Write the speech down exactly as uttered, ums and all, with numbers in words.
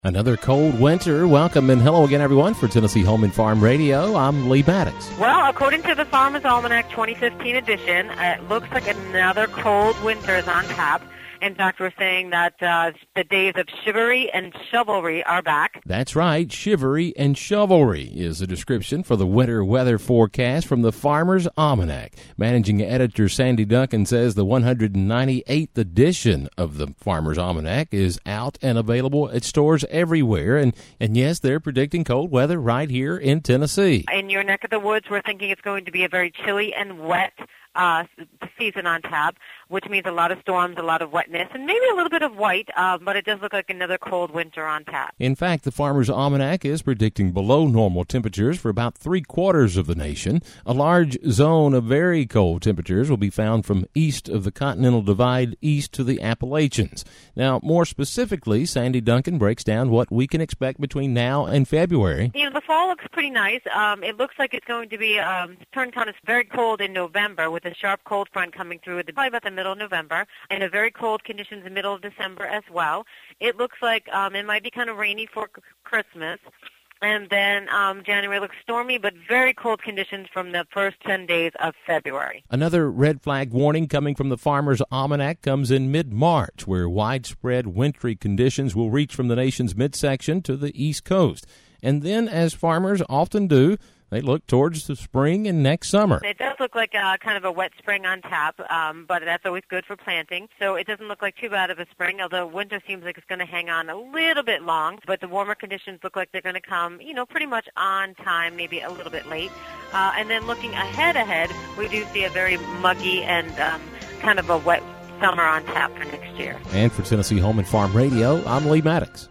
Another cold winter. Welcome and hello again, everyone, for Tennessee Home and Farm Radio. I'm Lee Maddox. Well, according to the Farmer's Almanac twenty fifteen edition, it looks like another cold winter is on tap. In fact, we're saying that uh, the days of chivalry and chivalry are back. That's right. Chivalry and chivalry is the description for the winter weather forecast from the Farmer's Almanac. Managing editor Sandy Duncan says the one hundred ninety-eighth edition of the Farmer's Almanac is out and available at stores everywhere. And, and yes, they're predicting cold weather right here in Tennessee. In your neck of the woods, we're thinking it's going to be a very chilly and wet Uh, season on tap, which means a lot of storms, a lot of wetness, and maybe a little bit of white, uh, but it does look like another cold winter on tap. In fact, the Farmer's Almanac is predicting below normal temperatures for about three quarters of the nation. A large zone of very cold temperatures will be found from east of the Continental Divide east to the Appalachians. Now, more specifically, Sandy Duncan breaks down what we can expect between now and February. You know, the fall looks pretty nice. Um, it looks like it's going to be um, turn kind of very cold in November with a sharp cold front coming through at the, probably about the middle of November, and a very cold conditions in the middle of December as well. It looks like um, it might be kind of rainy for c- Christmas, and then um, January looks stormy, but very cold conditions from the first ten days of February. Another red flag warning coming from the Farmer's Almanac comes in mid-March, where widespread wintry conditions will reach from the nation's midsection to the East Coast. And then, as farmers often do, they look towards the spring and next summer. It does look like uh, kind of a wet spring on tap, um, but that's always good for planting. So it doesn't look like too bad of a spring, although winter seems like it's going to hang on a little bit long. But the warmer conditions look like they're going to come, you know, pretty much on time, maybe a little bit late. Uh, and then looking ahead ahead, we do see a very muggy and um, kind of a wet summer on tap for next year. And for Tennessee Home and Farm Radio, I'm Lee Maddox.